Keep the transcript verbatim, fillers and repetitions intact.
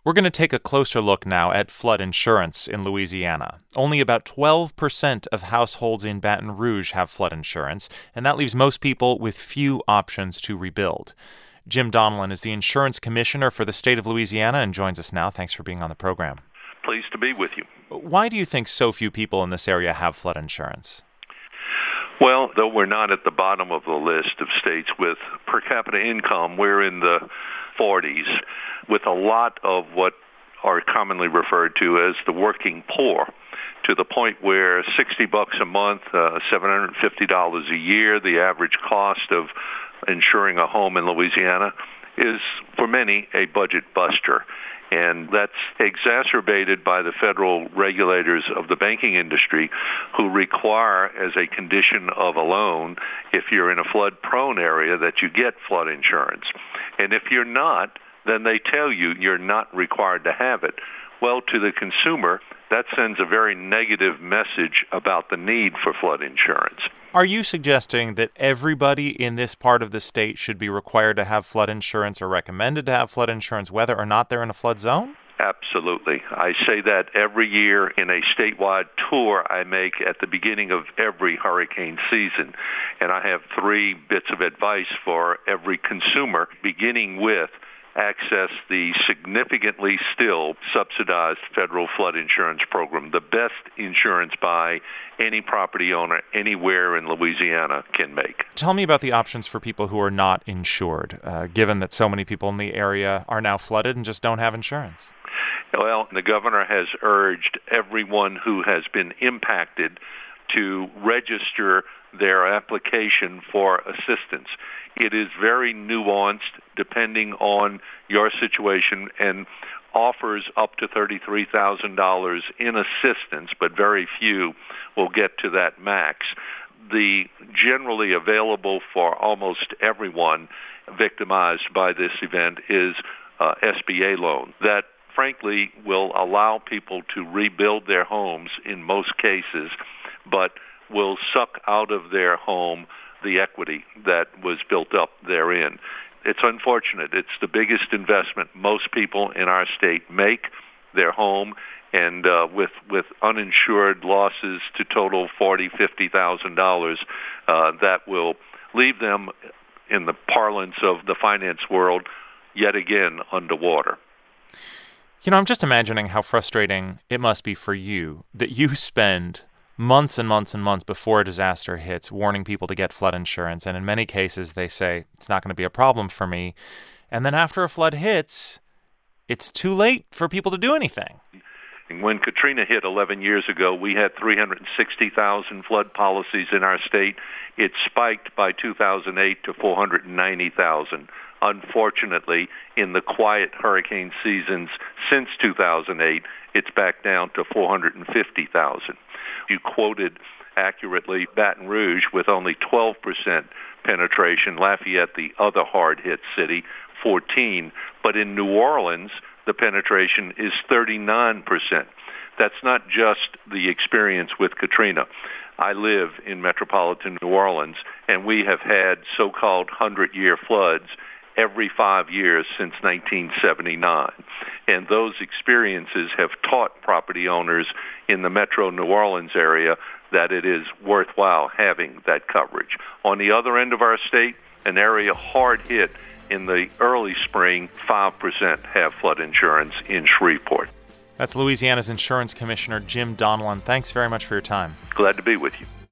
We're going to take a closer look now at flood insurance in Louisiana. Only about twelve percent of households in Baton Rouge have flood insurance, and that leaves most people with few options to rebuild. Jim Donelon is the insurance commissioner for the state of Louisiana and joins us now. Thanks for being on the program. Pleased to be with you. Why do you think so few people in this area have flood insurance? Well, though we're not at the bottom of the list of states with per capita income, we're in the forties, with a lot of what are commonly referred to as the working poor, to the point where sixty bucks a month, uh, seven hundred fifty dollars a year, the average cost of insuring a home in Louisiana is, for many, a budget buster. And that's exacerbated by the federal regulators of the banking industry, who require, as a condition of a loan, if you're in a flood-prone area, that you get flood insurance. And if you're not, then they tell you you're not required to have it. Well, to the consumer, that sends a very negative message about the need for flood insurance. Are you suggesting that everybody in this part of the state should be required to have flood insurance or recommended to have flood insurance, whether or not they're in a flood zone? Absolutely. I say that every year in a statewide tour I make at the beginning of every hurricane season. And I have three bits of advice for every consumer, beginning with access the significantly still subsidized federal flood insurance program, the best insurance by any property owner anywhere in Louisiana can make. Tell me about the options for people who are not insured, uh, given that so many people in the area are now flooded and just don't have insurance. Well, the governor has urged everyone who has been impacted to register their application for assistance. It is very nuanced depending on your situation and offers up to thirty-three thousand dollars in assistance, but very few will get to that max. The generally available for almost everyone victimized by this event is uh, S B A loan that frankly will allow people to rebuild their homes in most cases, but will suck out of their home the equity that was built up therein. It's unfortunate. It's the biggest investment most people in our state make, their home, and uh, with with uninsured losses to total forty thousand dollars, fifty thousand dollars, uh, that will leave them, in the parlance of the finance world, yet again underwater. You know, I'm just imagining how frustrating it must be for you that you spend months and months and months before a disaster hits warning people to get flood insurance. And in many cases, they say, it's not going to be a problem for me. And then after a flood hits, it's too late for people to do anything. When Katrina hit eleven years ago, we had three hundred sixty thousand flood policies in our state. It spiked by two thousand eight to four hundred ninety thousand. Unfortunately, in the quiet hurricane seasons since two thousand eight, it's back down to four hundred fifty thousand. You quoted accurately Baton Rouge with only twelve percent penetration, Lafayette, the other hard-hit city, fourteen. But in New Orleans, the penetration is thirty-nine percent. That's not just the experience with Katrina. I live in metropolitan New Orleans, and we have had so-called hundred-year floods every five years since nineteen seventy-nine. And those experiences have taught property owners in the metro New Orleans area that it is worthwhile having that coverage. On the other end of our state, an area hard hit in the early spring, five percent have flood insurance in Shreveport. That's Louisiana's Insurance Commissioner Jim Donelon. Thanks very much for your time. Glad to be with you.